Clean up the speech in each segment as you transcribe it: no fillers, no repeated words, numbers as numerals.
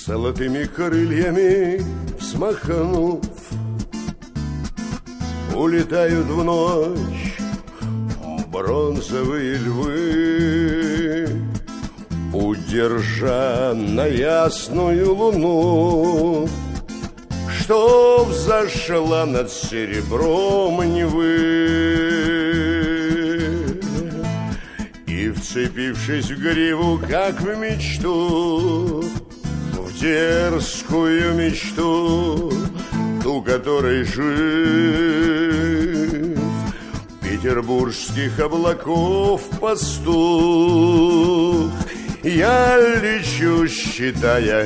Золотыми крыльями взмахнув, улетают в ночь бронзовые львы, удержа на ясную луну, что взошла над серебром Невы. И, вцепившись в гриву, как в мечту, в дерзкую мечту, ту, которой жив петербургских облаков пастух, я лечу, считая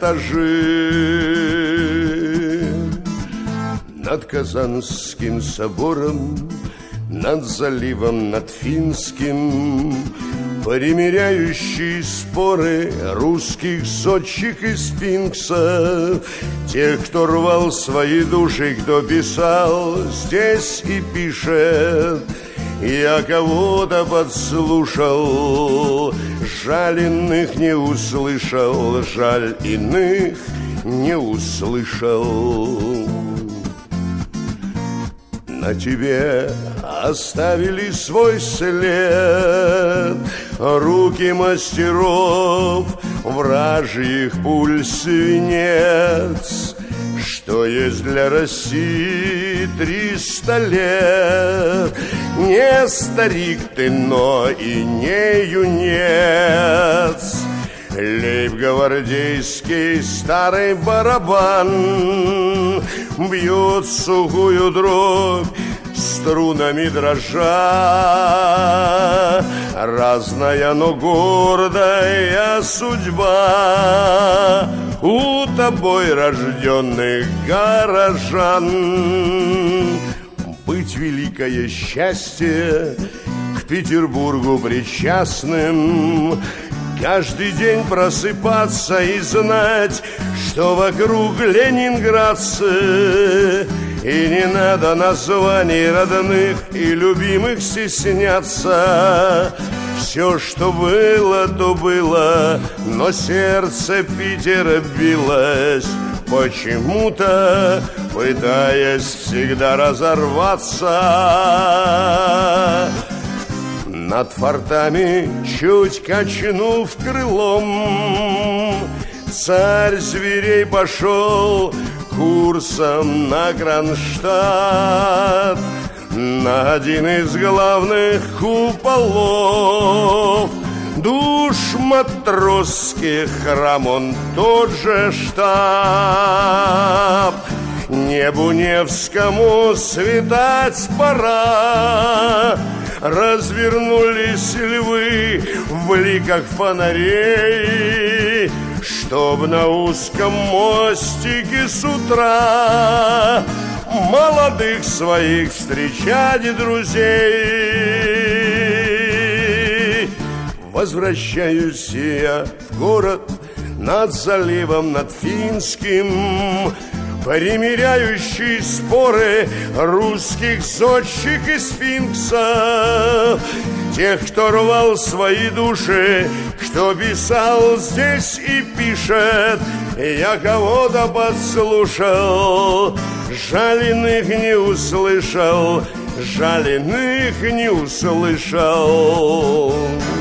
этажи. Над Казанским собором, над заливом, над Финским, примиряющие споры русских зодчих и сфинксов, тех, кто рвал свои души, кто писал здесь и пишет. Я кого-то подслушал, жаль, иных не услышал, жаль, иных не услышал. На тебе оставили свой след руки мастеров, вражьих пуль свинец. Что есть для России 300 лет? Не старик ты, но и не юнец. Лейб-гвардейский старый барабан бьет сухую дробь, струнами дрожа. Разная, но гордая судьба у тобой рожденных горожан. Быть великое счастье к Петербургу причастным, каждый день просыпаться и знать, что вокруг ленинградцы. И не надо названий родных и любимых стесняться. Все, что было, то было, но сердце Питера билось почему-то, пытаясь всегда разорваться. Над фортами, чуть качнув крылом, царь зверей пошел курсом на Кронштадт, на один из главных куполов. Душ матросских храм, он тот же штаб. Небу Невскому светать пора. Развернулись львы в бликах фонарей, чтоб на узком мостике с утра молодых своих встречать друзей. Возвращаюсь я в город над заливом, над Финским, примиряющий споры русских зодчих и сфинксов, тех, кто рвал свои души, что писал здесь и пишет. Я кого-то подслушал, жаль, иных не услышал, жаль, иных не услышал.